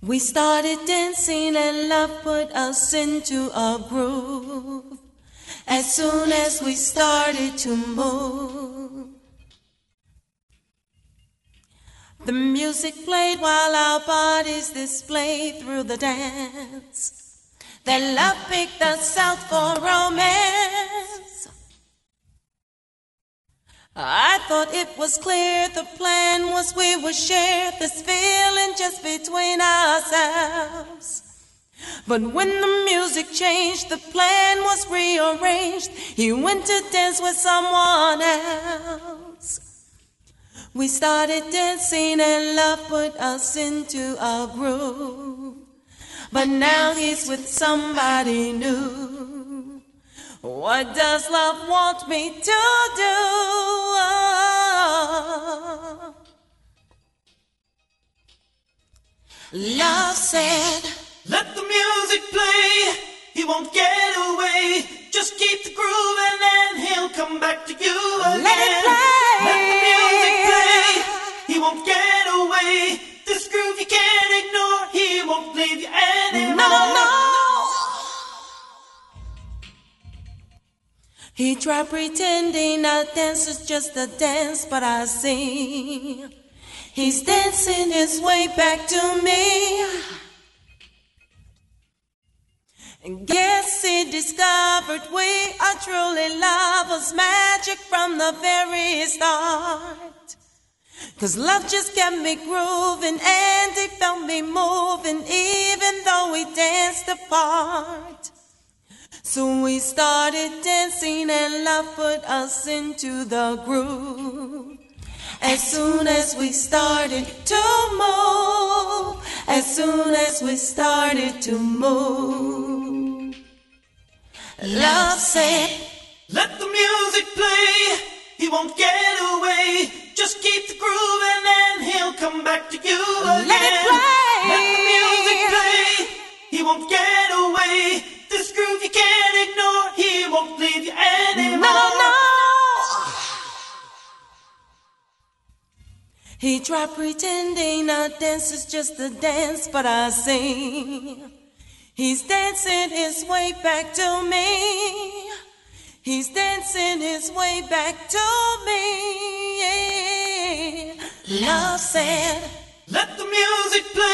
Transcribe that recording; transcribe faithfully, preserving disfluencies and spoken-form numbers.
We started dancing and love put us into a groove. As soon as we started to move, the music played while our bodies displayed through the dance. Then love picked us out for romance. I thought it was clear the plan was we would share this feeling just between ourselves. But when the music changed, the plan was rearranged. He went to dance with someone else. We started dancing and love put us into a groove. But now he's with somebody new. What does love want me to do? Love said, let the music play, he won't get away. Just keep the groove and then he'll come back to you again. Let it play. Let the music play, he won't get away. This groove you can't ignore, he won't leave you anymore. No, no, no. He tried pretending our dance is just a dance, but I see he's dancing his way back to me. And guess he discovered we are truly lovers, magic from the very start. Cause love just kept me grooving and he felt me moving even though we danced apart. So we started dancing and love put us into the groove. As soon as we started to move, as soon as we started to move, love said, let the music play, he won't get away. Just keep the groove and then he'll come back to you again. Let it play. Let the music play, he won't get away. This groove you can't ignore, he won't leave you anymore. No, no, no. He tried pretending our dance is just a dance, but I see he's dancing his way back to me. He's dancing his way back to me. Love said, let the music play.